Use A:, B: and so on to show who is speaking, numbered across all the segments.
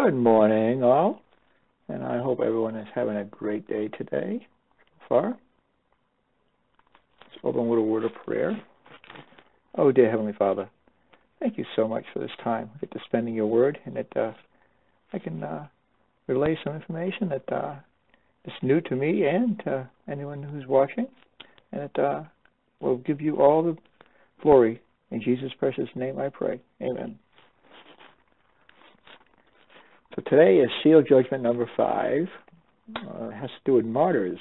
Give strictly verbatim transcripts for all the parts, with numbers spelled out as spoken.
A: Good morning, all, and I hope everyone is having a great day today so far. Let's open with a word of prayer. Oh, dear Heavenly Father, thank you so much for this time. I get to spend in your word, and that uh, I can uh, relay some information that uh, is new to me and to anyone who's watching, and it uh, will give you all the glory. In Jesus' precious name I pray. Amen. So today is Seal Judgment number five. Uh, it has to do with martyrs.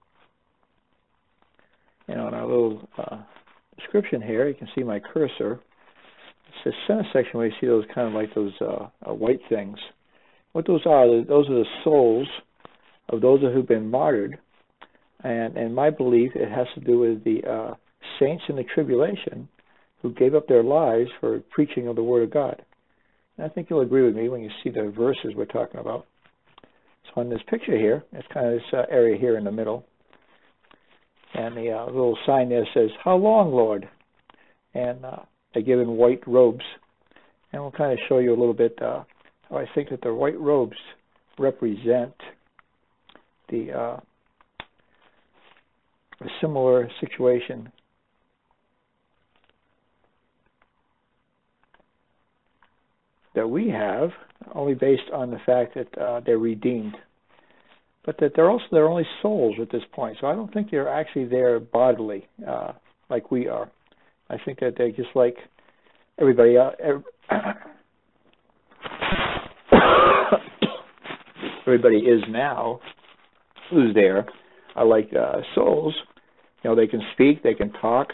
A: And on our little uh, description here, you can see my cursor. It's the center section where you see those kind of like those uh, uh, white things. What those are, those are the souls of those who've been martyred. And in my belief, it has to do with the uh, saints in the tribulation who gave up their lives for preaching of the Word of God. And I think you'll agree with me when you see the verses we're talking about. So on this picture here, it's kind of this uh, area here in the middle. And the uh, little sign there says, "How long, Lord?" And uh, they're given white robes. And we'll kind of show you a little bit uh, how I think that the white robes represent the uh, a similar situation that we have, only based on the fact that uh, they're redeemed, but that they're also they're only souls at this point. So I don't think they're actually there bodily uh, like we are. I think that they're just like everybody else. Everybody is now who's there are like uh, souls. You know, they can speak, they can talk,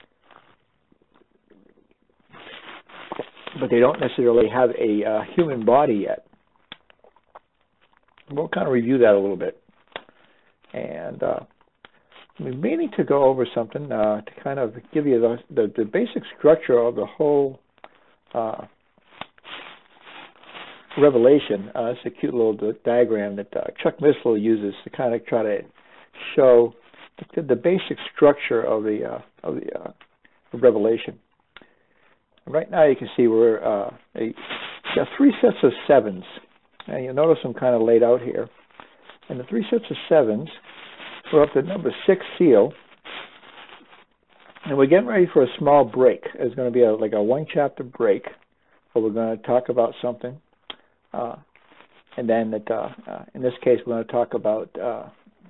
A: but they don't necessarily have a uh, human body yet. We'll kind of review that a little bit. And uh, we're meaning to go over something uh, to kind of give you the, the, the basic structure of the whole uh, Revelation. Uh, it's a cute little diagram that uh, Chuck Missler uses to kind of try to show the, the basic structure of the, uh, of the uh, Revelation. Right now you can see we're uh, a, got three sets of sevens. And you'll notice them kind of laid out here. And the three sets of sevens, we're up to number six seal. And we're getting ready for a small break. It's going to be a, like a one chapter break where we're going to talk about something. Uh, and then that, uh, uh, in this case we're going to talk about uh,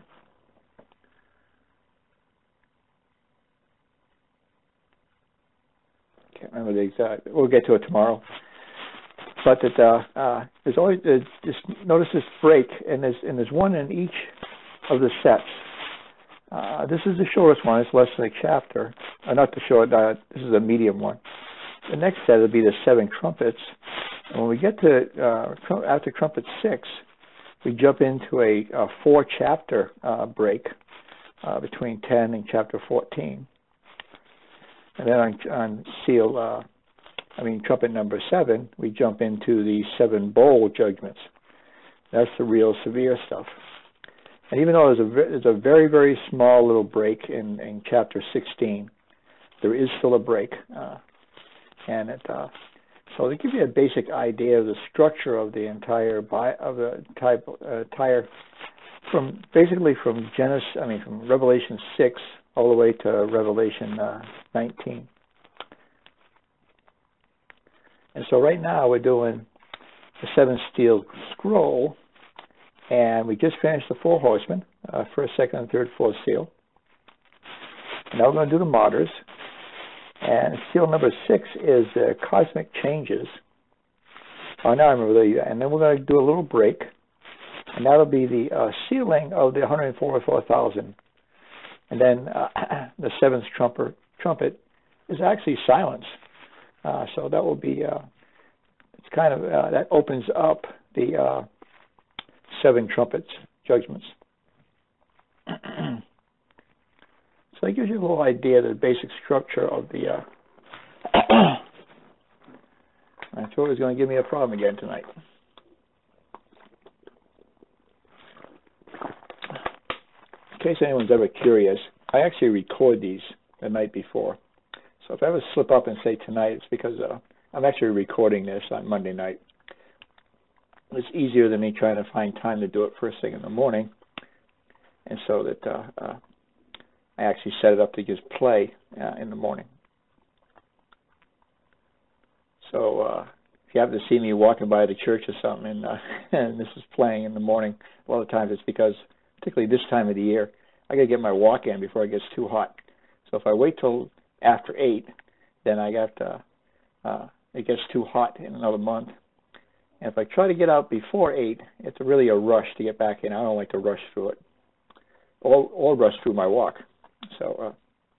A: can't remember the exact. We'll get to it tomorrow. But that uh, uh, there's always uh, just notice this break, and there's and there's one in each of the sets. Uh, this is the shortest one. It's less than a chapter. Uh, not the short. Uh, this is a medium one. The next set will be the seven trumpets. And when we get to uh, after trumpet six, we jump into a, a four chapter uh, break uh, between ten and chapter fourteen. And then on, on seal, uh, I mean trumpet number seven, we jump into the seven bowl judgments. That's the real severe stuff. And even though there's a, there's a very, very small little break in, in chapter sixteen, there is still a break. Uh, and it, uh, so to give you a basic idea of the structure of the entire bi- of the type uh, entire from basically from Genesis, I mean from Revelation six all the way to Revelation uh, nineteen. And so right now we're doing the seven steel scroll, and we just finished the four horsemen, uh, first, second, and third, fourth seal. Now we're going to do the martyrs. And seal number six is the cosmic changes. Oh, now I remember the, and then we're going to do a little break, and that'll be the uh, sealing of the one hundred forty-four thousand. And then uh, the seventh trumpet, trumpet is actually silence. Uh, so that will be, uh, it's kind of, uh, that opens up the uh, seven trumpets judgments. So that gives you a little idea of the basic structure of the, uh, I thought it was going to give me a problem again tonight. In case anyone's ever curious, I actually record these the night before. So if I ever slip up and say tonight, it's because uh, I'm actually recording this on Monday night. it's easier than me trying to find time to do it first thing in the morning. And so that uh, uh, I actually set it up to just play uh, in the morning. So uh, if you happen to see me walking by the church or something and, uh, and this is playing in the morning, a lot of times it's because, particularly this time of the year, I got to get my walk in before it gets too hot. So if I wait till after eight, then I got uh, uh, it gets too hot in another month. And if I try to get out before eight, it's really a rush to get back in. I don't like to rush through it, or, or rush through my walk. So, uh,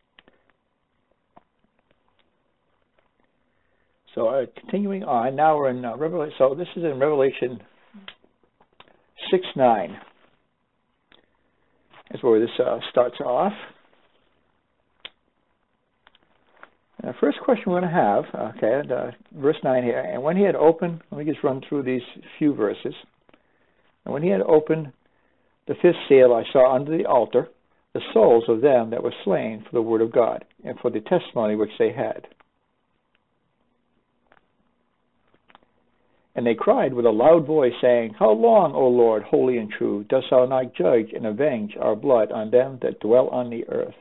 A: so uh, continuing on, now we're in uh, Revelation. So this is in Revelation six nine. That's where this uh, starts off. And the first question we're going to have, okay, and, uh, verse nine here. And when he had opened, let me just run through these few verses. And when he had opened the fifth seal, I saw under the altar the souls of them that were slain for the word of God and for the testimony which they had. And they cried with a loud voice, saying, How long, O Lord, holy and true, dost thou not judge and avenge our blood on them that dwell on the earth?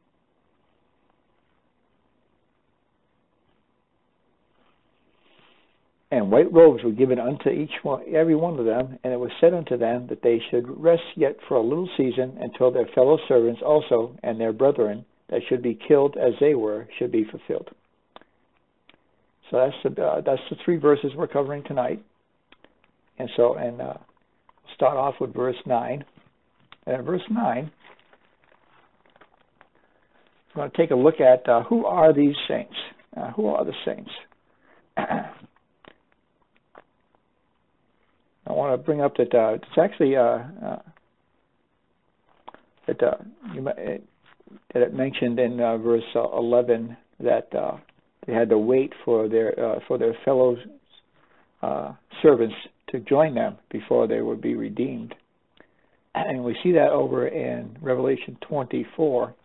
A: And white robes were given unto each one, every one of them, and it was said unto them that they should rest yet for a little season until their fellow servants also and their brethren that should be killed as they were should be fulfilled. So that's the uh, that's the three verses we're covering tonight. And so and uh, start off with verse nine. And in verse nine, we're going to take a look at uh, who are these saints. Uh, who are the saints? I want to bring up that uh, it's actually uh, uh, that uh, you, it, that it mentioned in uh, verse uh, eleven that uh, they had to wait for their uh, for their fellow uh, servants to join them before they would be redeemed, and we see that over in Revelation twenty-four.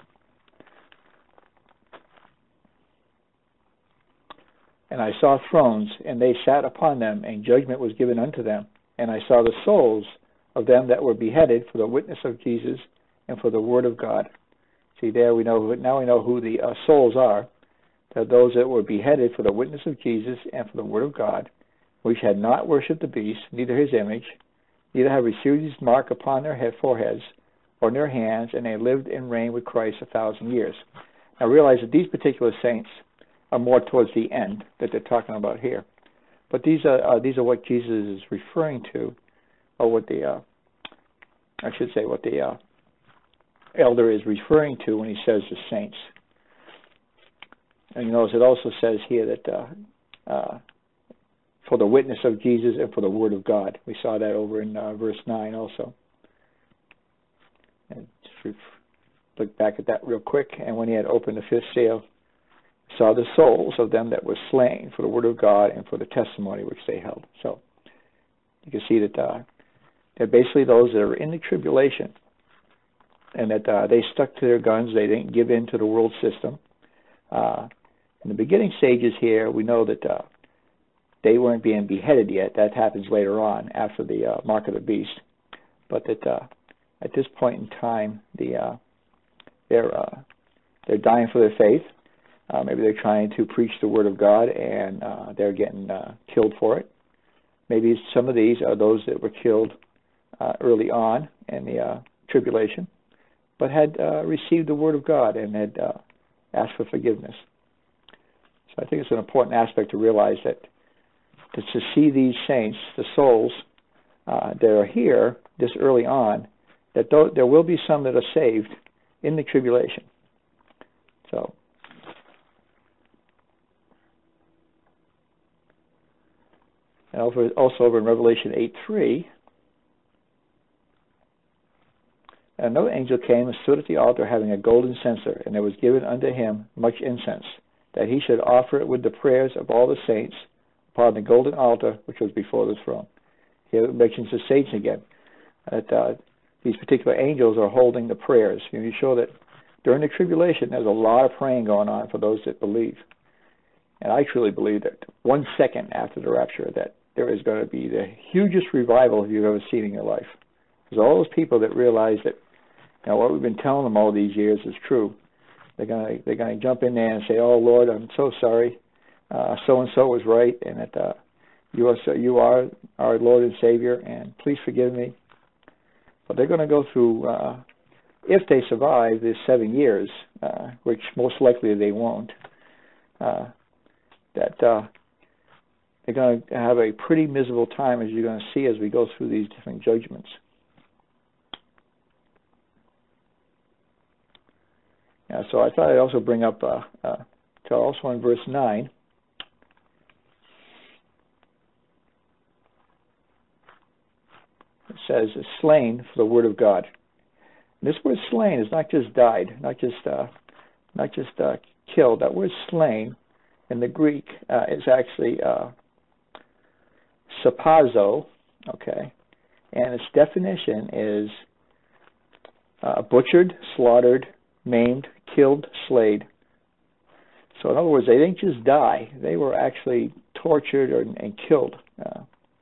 A: And I saw thrones, and they sat upon them, and judgment was given unto them. And I saw the souls of them that were beheaded for the witness of Jesus and for the word of God. See, there we know, now we know who the uh, souls are. They're those that were beheaded for the witness of Jesus and for the word of God, which had not worshipped the beast, neither his image, neither had received his mark upon their head foreheads or in their hands, and they lived and reigned with Christ a thousand years. Now realize that these particular saints are more towards the end that they're talking about here. But these are uh, these are what Jesus is referring to, or what the uh, I should say what the uh, elder is referring to when he says the saints. And you notice it also says here that uh, uh, for the witness of Jesus and for the word of God. We saw that over in uh, verse nine also. And just look back at that real quick. And when he had opened the fifth seal, saw the souls of them that were slain for the word of God and for the testimony which they held. So you can see that uh, they're basically those that are in the tribulation, and that uh, they stuck to their guns. They didn't give in to the world system. Uh, in the beginning stages here, we know that uh, they weren't being beheaded yet. That happens later on after the uh, mark of the beast. But that uh, at this point in time, the uh, they're uh, they're dying for their faith. Uh, maybe they're trying to preach the word of God, and uh, they're getting uh, killed for it. Maybe some of these are those that were killed uh, early on in the uh, tribulation, but had uh, received the word of God and had uh, asked for forgiveness. So I think it's an important aspect to realize that to, to see these saints, the souls uh, that are here this early on, that th- there will be some that are saved in the tribulation. So. And over, also over in Revelation eight three, another angel came and stood at the altar having a golden censer, and there was given unto him much incense, that he should offer it with the prayers of all the saints upon the golden altar which was before the throne. Here it mentions the saints again, that uh, these particular angels are holding the prayers. And you show that during the tribulation there's a lot of praying going on for those that believe. And I truly believe that one second after the rapture that there is going to be the hugest revival you've ever seen in your life. Because all those people that realize that, you know, what we've been telling them all these years is true. They're going to they're going to jump in there and say, "Oh Lord, I'm so sorry. Uh, so and so was right, and that uh, you are so, you are our Lord and Savior, and please forgive me." But they're going to go through, uh, if they survive this seven years, uh, which most likely they won't. Uh, that uh, they're going to have a pretty miserable time, as you're going to see as we go through these different judgments. Yeah, so I thought I'd also bring up, uh, uh, to also in verse nine, it says, slain for the word of God. And this word slain is not just died, not just uh, not just uh, killed. That word slain in the Greek uh, is actually uh, sapazo, okay, and its definition is uh, butchered, slaughtered, maimed, killed, slayed. So in other words, they didn't just die; they were actually tortured or, and killed. Uh,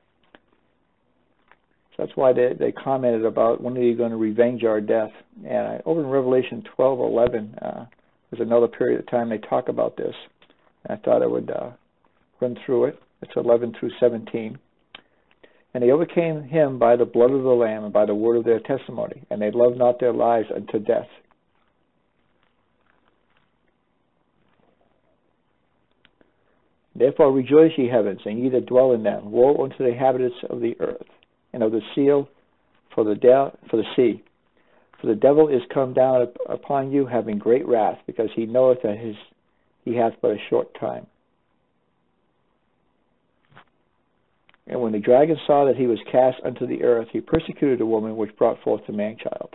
A: so that's why they, they commented about, when are you going to revenge our death? And I, over in Revelation twelve eleven, uh, there's another period of time they talk about this. And I thought I would uh, run through it. It's eleven through seventeen. And they overcame him by the blood of the Lamb and by the word of their testimony, and they loved not their lives unto death. Therefore rejoice, ye heavens, and ye that dwell in them. Woe unto the inhabitants of the earth, and of the seal for the de- for the sea. For the devil is come down up upon you, having great wrath, because he knoweth that his he hath but a short time. And when the dragon saw that he was cast unto the earth, he persecuted the woman which brought forth the man-child.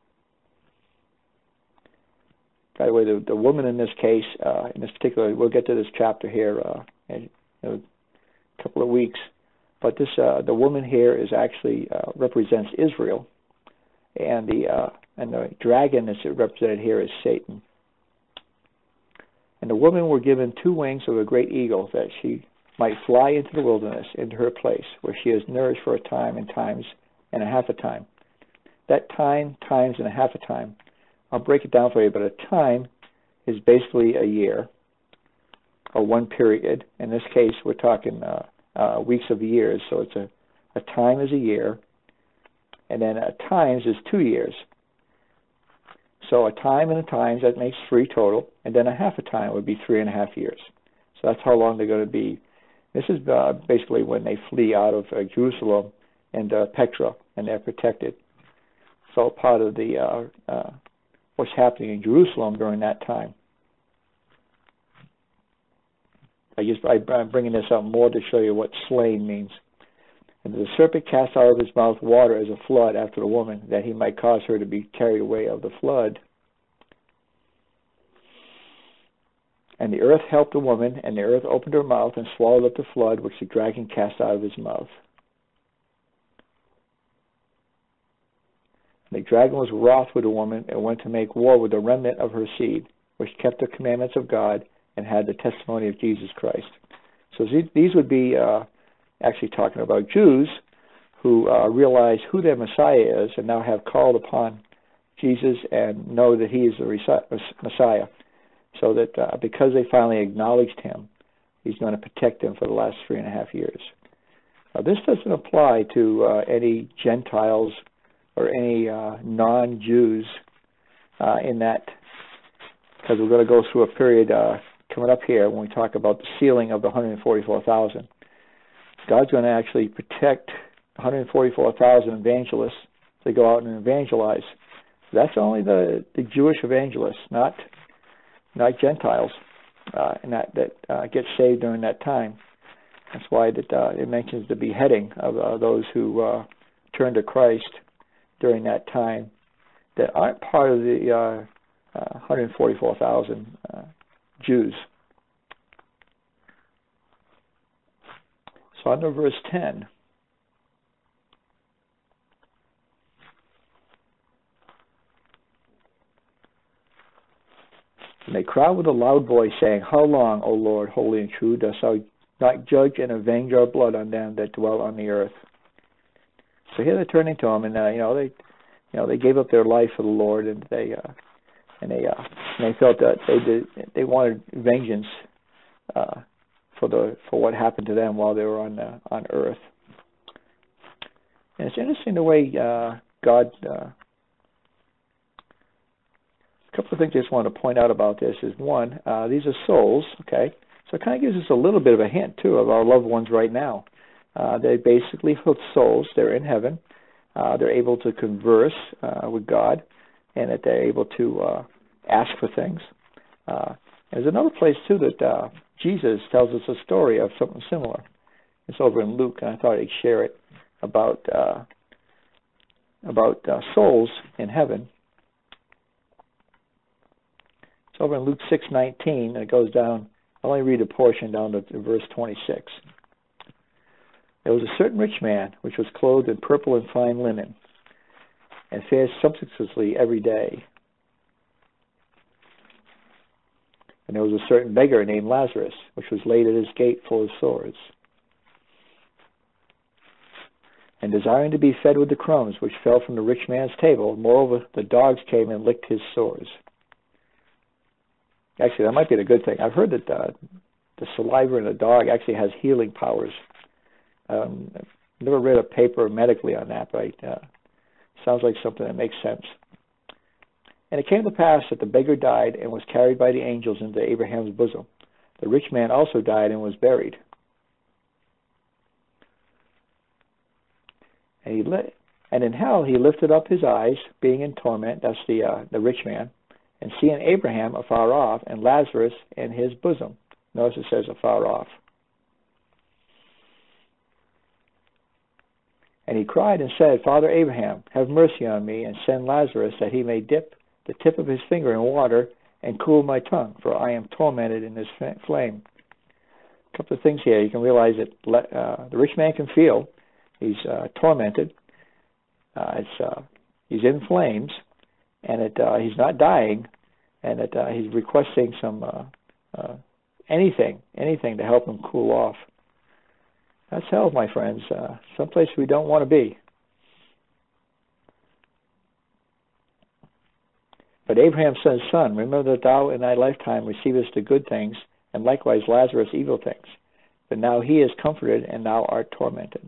A: By the way, the, the woman in this case, uh, in this particular, we'll get to this chapter here uh, in a couple of weeks, but this uh, the woman here is actually uh, represents Israel, and the uh, and the dragon that's represented here is Satan. And the women were given two wings of a great eagle, that she might fly into the wilderness, into her place, where she is nourished for a time and times and a half a time. That time, times, and a half a time, I'll break it down for you, but a time is basically a year, or one period. In this case, we're talking uh, uh, weeks of years, so it's a, a time is a year, and then a times is two years. So a time and a times, that makes three total, and then a half a time would be three and a half years. So that's how long they're going to be. This is uh, basically when they flee out of uh, Jerusalem and uh, Petra, and they're protected. It's all part of the uh, uh, what's happening in Jerusalem during that time. I just, I'm bringing this up more to show you what slain means. And the serpent cast out of his mouth water as a flood after the woman, that he might cause her to be carried away of the flood. And the earth helped the woman, and the earth opened her mouth and swallowed up the flood which the dragon cast out of his mouth. The dragon was wroth with the woman, and went to make war with the remnant of her seed, which kept the commandments of God and had the testimony of Jesus Christ. So these would be uh, actually talking about Jews who uh, realize who their Messiah is, and now have called upon Jesus and know that he is the Messiah. So that uh, because they finally acknowledged him, he's going to protect them for the last three and a half years. Now, this doesn't apply to uh, any Gentiles or any uh, non-Jews uh, in that, because we're going to go through a period uh, coming up here when we talk about the sealing of the one hundred forty-four thousand. God's going to actually protect one hundred forty-four thousand evangelists to go out and evangelize. So that's only the, the Jewish evangelists, not not Gentiles, uh, and that, that uh, get saved during that time. That's why that, uh, it mentions the beheading of uh, those who uh, turn to Christ during that time that aren't part of the uh, uh, one hundred forty-four thousand uh, Jews. So under verse ten, and they cried with a loud voice, saying, How long, O Lord, holy and true, dost thou not judge and avenge our blood on them that dwell on the earth. So here they're turning to him, and uh, you know they, you know they gave up their life for the Lord, and they uh, and they uh, and they felt that they did they wanted vengeance uh, for the for what happened to them while they were on uh, on earth. And it's interesting the way uh, God. Uh, a couple of things I just want to point out about this is one, uh, these are souls, okay. So it kind of gives us a little bit of a hint too of our loved ones right now. Uh, they basically have souls. They're in heaven. Uh, they're able to converse uh, with God, and that they're able to uh, ask for things. Uh, there's another place too that uh, Jesus tells us a story of something similar. It's over in Luke, and I thought I'd share it about uh, about uh, souls in heaven. It's over in Luke six nineteen, and it goes down. I'll only read a portion down to verse twenty-six. There was a certain rich man which was clothed in purple and fine linen, and fared sumptuously every day. And there was a certain beggar named Lazarus, which was laid at his gate full of sores, and desiring to be fed with the crumbs which fell from the rich man's table. Moreover, the dogs came and licked his sores. Actually, that might be the good thing. I've heard that uh, the saliva in a dog actually has healing powers. Um, I've never read a paper medically on that, but uh, sounds like something that makes sense. And it came to pass that the beggar died and was carried by the angels into Abraham's bosom. The rich man also died and was buried. And he li- and in hell he lifted up his eyes, being in torment. That's the uh, the rich man, and seeing Abraham afar off and Lazarus in his bosom. Notice it says afar off. And he cried and said, Father Abraham, have mercy on me, and send Lazarus, that he may dip the tip of his finger in water and cool my tongue, for I am tormented in this flame. A couple of things here. You can realize that uh, the rich man can feel he's uh, tormented. Uh, it's uh, he's in flames, and it, uh, he's not dying, and it, uh, he's requesting some uh, uh, anything, anything to help him cool off. That's hell, my friends. Uh, someplace we don't want to be. But Abraham said, Son, remember that thou in thy lifetime receivest the good things, and likewise Lazarus evil things. But now he is comforted, and thou art tormented.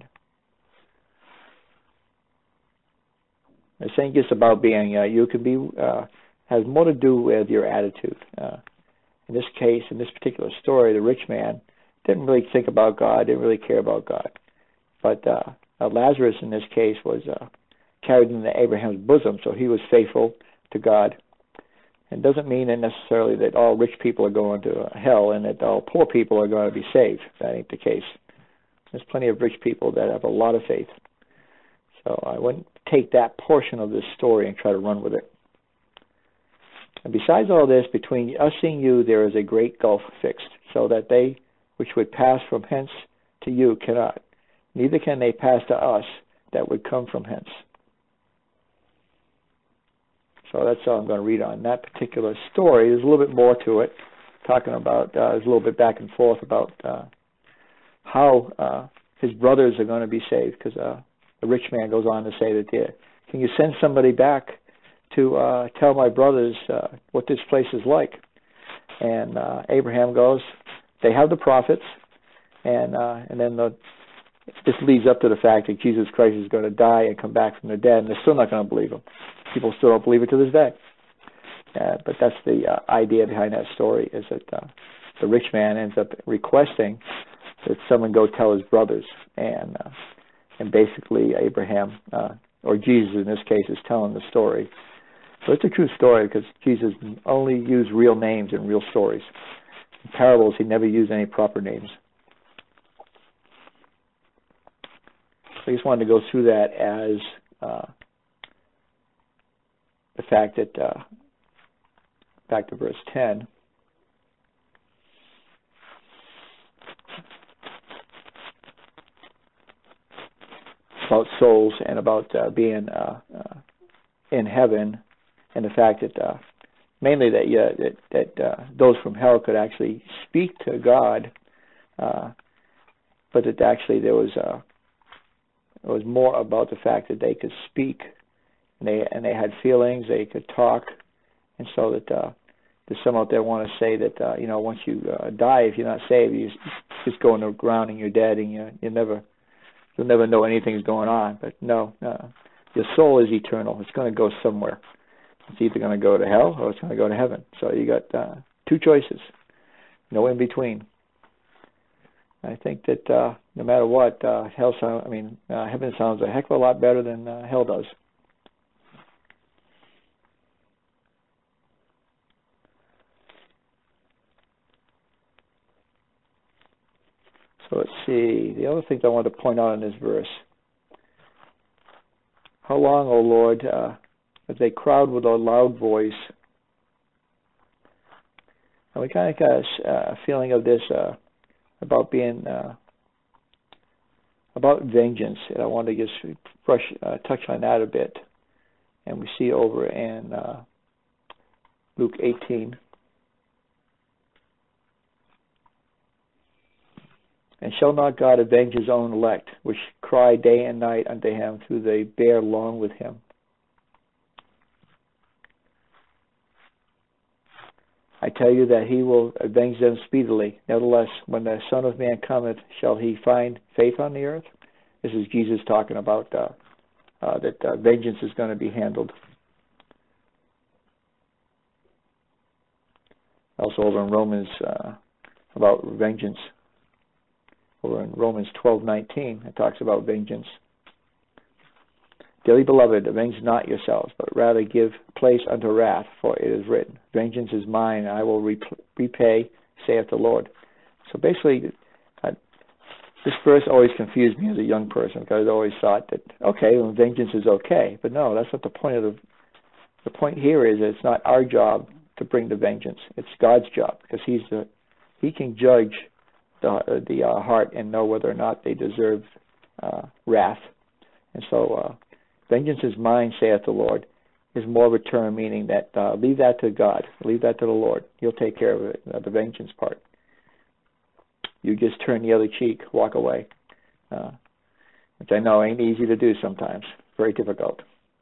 A: The saying just about being, uh, you can be, uh, has more to do with your attitude. Uh, in this case, in this particular story, the rich man didn't really think about God, didn't really care about God. But uh, uh, Lazarus, in this case, was uh, carried into Abraham's bosom, so he was faithful to God. It doesn't mean that necessarily that all rich people are going to uh, hell and that all poor people are going to be saved. That ain't the case. There's plenty of rich people that have a lot of faith. So I wouldn't take that portion of this story and try to run with it. And besides all this, between us and you there is a great gulf fixed, so that they which would pass from hence to you cannot, neither can they pass to us that would come from hence. So that's all I'm going to read on that particular story. There's a little bit more to it, talking about, uh, there's a little bit back and forth about uh, how uh, his brothers are going to be saved, because uh, the rich man goes on to say that, there, can you send somebody back to uh, tell my brothers uh, what this place is like? And uh, Abraham goes, they have the prophets, and uh, and then the, this leads up to the fact that Jesus Christ is going to die and come back from the dead, and they're still not going to believe him. People still don't believe it to this day. Uh, but that's the uh, idea behind that story, is that uh, the rich man ends up requesting that someone go tell his brothers, and uh, and basically Abraham, uh, or Jesus in this case, is telling the story. So it's a true story, because Jesus only used real names in real stories. In parables, he never used any proper names. So I just wanted to go through that as uh, the fact that, uh, back to verse ten, about souls and about uh, being uh, uh, in heaven, and the fact that uh, mainly that uh, that, that uh, those from hell could actually speak to God uh, but that actually there was uh, it was more about the fact that they could speak, and they and they had feelings, they could talk, and so that uh, there's some out there want to say that uh, you know once you uh, die, if you're not saved, you just go in the ground and you're dead, and you you never you'll never know anything's going on. But no, uh, your soul is eternal. It's going to go somewhere. It's either going to go to hell or it's going to go to heaven. So you got uh, two choices, no in between. I think that uh, no matter what, uh, hell sound, I mean, uh, heaven sounds a heck of a lot better than uh, hell does. So let's see. The other things I want to point out in this verse. How long, O Lord, uh, as they crowd with a loud voice. And we kind of got a feeling of this uh, about being, uh, about vengeance. And I want to just brush, uh, touch on that a bit. And we see over in uh, Luke eighteen. And shall not God avenge his own elect, which cry day and night unto him, through they bear long with him? I tell you that he will avenge them speedily. Nevertheless, when the Son of Man cometh, shall he find faith on the earth? This is Jesus talking about uh, uh, that uh, vengeance is going to be handled. Also over in Romans uh, about vengeance. Over in Romans twelve nineteen, it talks about vengeance. Dearly beloved, avenge not yourselves, but rather give place unto wrath, for it is written, vengeance is mine, I will repay, saith the Lord. So basically, uh, this verse always confused me as a young person, because I always thought that, okay, well, vengeance is okay. But no, that's not the point of the, the point here is that it's not our job to bring the vengeance. It's God's job, because he's the, he can judge the, the uh, heart and know whether or not they deserve uh, wrath. And so, uh, vengeance is mine, saith the Lord, is more of a term meaning that uh, leave that to God, leave that to the Lord. He'll take care of it, uh, the vengeance part. You just turn the other cheek, walk away, uh, which I know ain't easy to do sometimes, very difficult.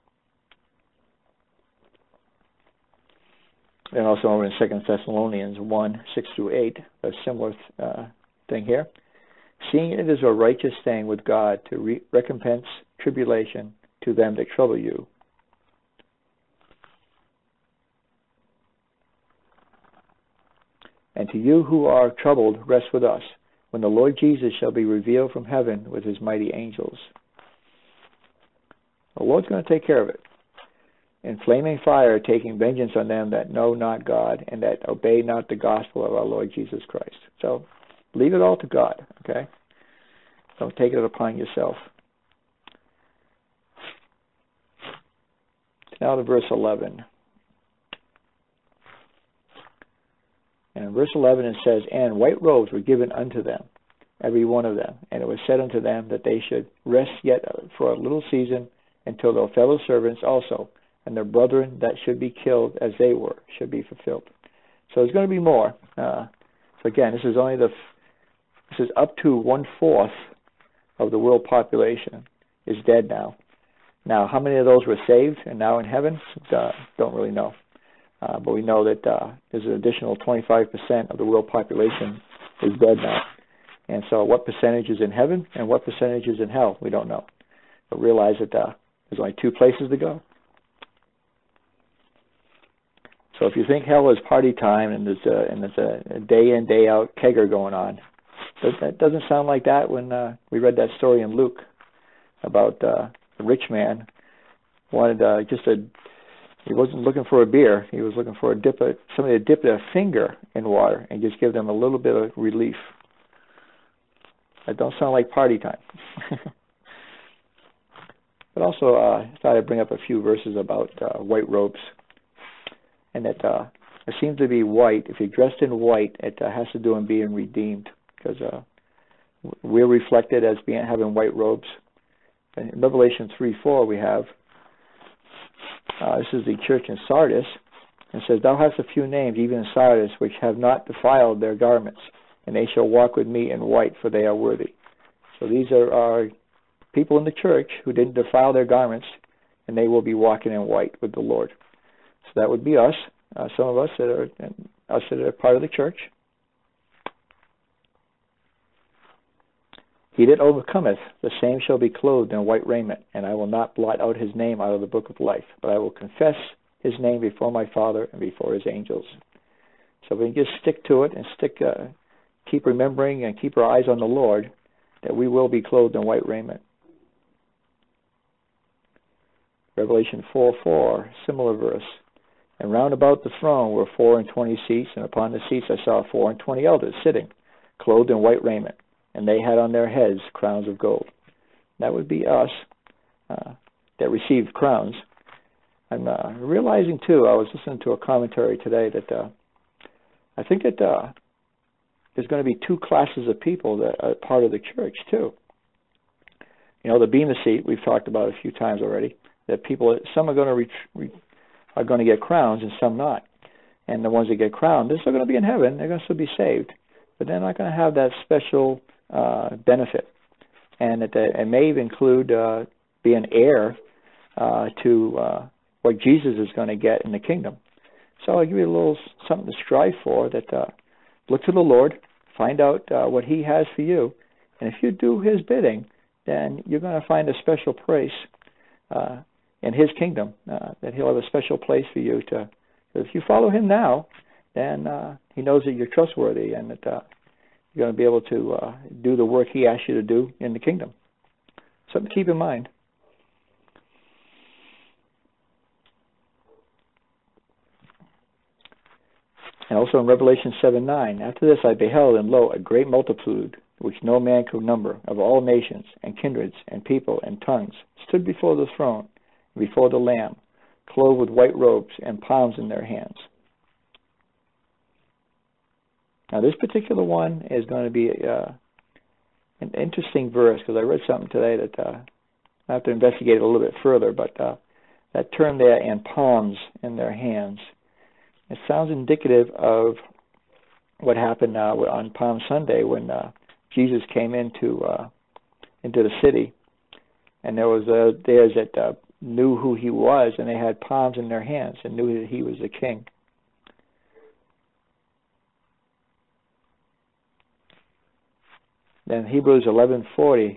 A: And also over in Second Thessalonians one, six through eight, a similar uh, thing here. Seeing it is a righteous thing with God to re- recompense tribulation to them that trouble you. And to you who are troubled, rest with us, when the Lord Jesus shall be revealed from heaven with his mighty angels. The Lord's going to take care of it. In flaming fire, taking vengeance on them that know not God, and that obey not the gospel of our Lord Jesus Christ. So, leave it all to God, okay? Don't take it upon yourself. Now to verse eleven. And in verse eleven it says, and white robes were given unto them, every one of them. And it was said unto them that they should rest yet for a little season, until their fellow servants also, and their brethren that should be killed as they were, should be fulfilled. So there's going to be more. Uh, so again, this is only the, this is up to one-fourth of the world population is dead now. Now, how many of those were saved and now in heaven? Uh, don't really know. Uh, but we know that uh, there's an additional twenty-five percent of the world population is dead now. And so what percentage is in heaven and what percentage is in hell, we don't know. But realize that uh, there's only two places to go. So if you think hell is party time and there's a, and there's a day in, day out kegger going on, that, that doesn't sound like that when uh, we read that story in Luke about uh, the rich man wanted uh, just a, he wasn't looking for a beer, he was looking for a dip, a, somebody to dip their finger in water and just give them a little bit of relief. That don't sound like party time. But also, uh, I thought I'd bring up a few verses about uh, white robes. And that uh, it seems to be white. If you're dressed in white, it uh, has to do with being redeemed. Because uh, we're reflected as being having white robes. And in Revelation three four we have, uh, this is the church in Sardis, and it says, thou hast a few names, even in Sardis, which have not defiled their garments, and they shall walk with me in white, for they are worthy. So these are, are people in the church who didn't defile their garments, and they will be walking in white with the Lord. So that would be us, uh, some of us that are us that are part of the church. He that overcometh, the same shall be clothed in white raiment, and I will not blot out his name out of the book of life, but I will confess his name before my Father and before his angels. So we can just stick to it and stick, uh, keep remembering and keep our eyes on the Lord, that we will be clothed in white raiment. Revelation four four, similar verse. And round about the throne were four and twenty seats, and upon the seats I saw four and twenty elders sitting, clothed in white raiment, and they had on their heads crowns of gold. That would be us uh, that received crowns. I'm uh, realizing, too, I was listening to a commentary today that uh, I think that uh, there's going to be two classes of people that are part of the church, too. You know, the Bema seat, we've talked about a few times already, that people, some are going to reach, re, are going to get crowns and some not. And the ones that get crowned, they're still going to be in heaven. They're going to still be saved. But they're not going to have that special uh, benefit. And it, it may even include uh, being heir uh, to uh, what Jesus is going to get in the kingdom. So I'll give you a little something to strive for, that uh, look to the Lord, find out uh, what he has for you. And if you do his bidding, then you're going to find a special place uh, in his kingdom, uh, that he'll have a special place for you to. If you follow him now, then uh, he knows that you're trustworthy and that uh, you're going to be able to uh, do the work he asks you to do in the kingdom. Something to keep in mind. And also in Revelation seven nine, after this I beheld, and lo, a great multitude, which no man could number, of all nations and kindreds and people and tongues, stood before the throne, before the Lamb, clothed with white robes and palms in their hands. Now this particular one is going to be uh, an interesting verse, because I read something today that uh, I have to investigate it a little bit further, but uh, that term there, and palms in their hands, it sounds indicative of what happened uh, on Palm Sunday when uh, Jesus came into uh, into the city, and there was uh, theirs that uh, knew who he was, and they had palms in their hands and knew that he was the king. Then Hebrews eleven forty.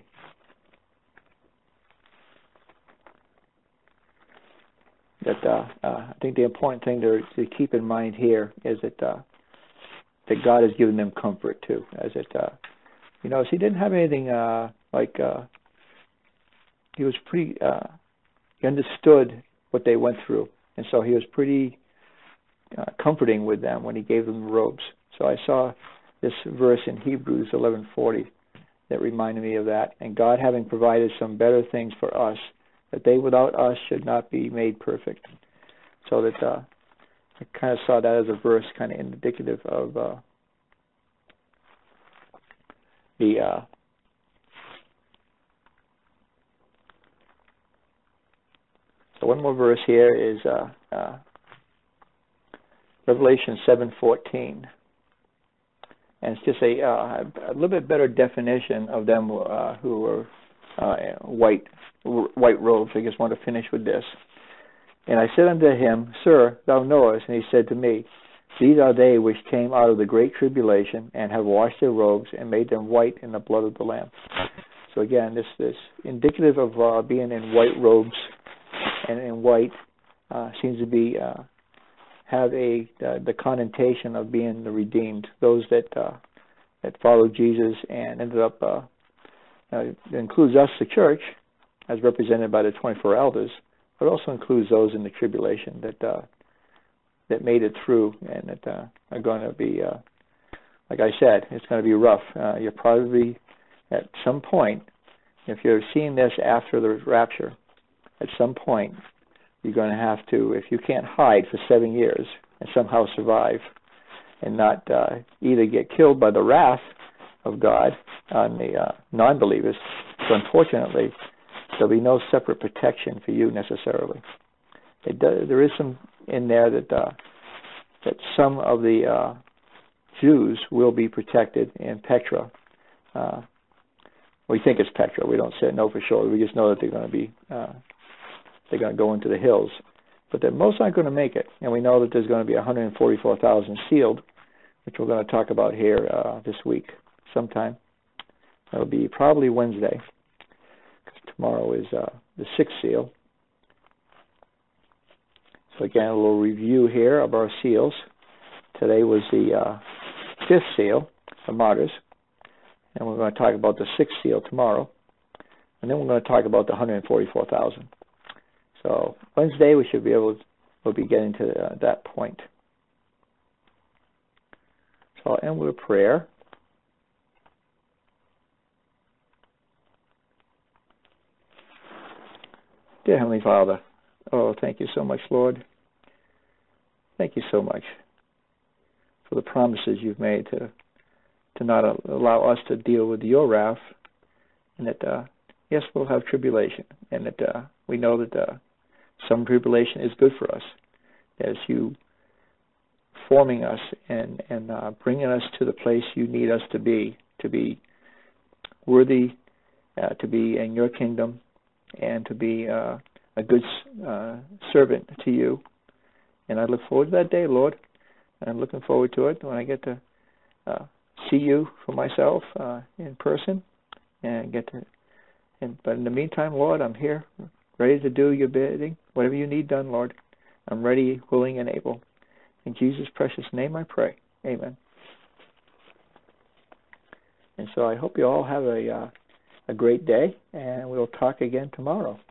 A: That uh, uh, I think the important thing to, to keep in mind here is that uh, that God has given them comfort too. As it, uh, you know, he didn't have anything uh, like uh, he was pretty. Uh, he understood what they went through, and so he was pretty uh, comforting with them when he gave them the robes. So I saw this verse in Hebrews eleven forty that reminded me of that. And God having provided some better things for us, that they without us should not be made perfect. So that uh, I kind of saw that as a verse kind of indicative of uh, the uh, so one more verse here is uh, uh, Revelation seven fourteen. And it's just a, uh, a little bit better definition of them uh, who were uh, white white robes. I just want to finish with this. And I said unto him, Sir, thou knowest. And he said to me, These are they which came out of the great tribulation, and have washed their robes, and made them white in the blood of the Lamb. So again, this this indicative of uh, being in white robes and in white uh, seems to be uh, have a uh, the connotation of being the redeemed, those that uh, that followed Jesus and ended up. Uh, uh, it includes us, the church, as represented by the twenty-four elders, but also includes those in the tribulation that uh, that made it through and that uh, are going to be, uh, like I said, it's going to be rough. Uh, you're probably at some point, if you're seeing this after the rapture, at some point you're going to have to, if you can't hide for seven years and somehow survive and not uh, either get killed by the wrath of God on the uh, non-believers, so unfortunately there'll be no separate protection for you necessarily. It does, there is some in there that uh, that some of the uh, Jews will be protected in Petra, uh, We think it's Petra. We don't say know for sure. We just know that they're going to be uh, they're going to go into the hills, but that most aren't going to make it. And we know that there's going to be one hundred forty-four thousand sealed, which we're going to talk about here uh, this week sometime. That'll be probably Wednesday, because tomorrow is uh, the sixth seal. So again, a little review here of our seals. Today was the uh, fifth seal, the martyrs. And we're going to talk about the sixth seal tomorrow. And then we're going to talk about the one hundred forty-four thousand. So Wednesday we should be able to, we'll be getting to uh, that point. So I'll end with a prayer. Dear Heavenly Father, oh, thank you so much, Lord. Thank you so much for the promises you've made to to not allow us to deal with your wrath, and that, uh, yes, we'll have tribulation, and that uh, we know that uh, some tribulation is good for us, as you forming us and, and uh, bringing us to the place you need us to be, to be worthy, uh, to be in your kingdom, and to be uh, a good uh, servant to you. And I look forward to that day, Lord. I'm looking forward to it when I get to uh, see you for myself uh, in person, and get to. And but in the meantime, Lord, I'm here, ready to do your bidding. Whatever you need done, Lord, I'm ready, willing, and able. In Jesus' precious name, I pray. Amen. And so I hope you all have a uh, a great day, and we'll talk again tomorrow.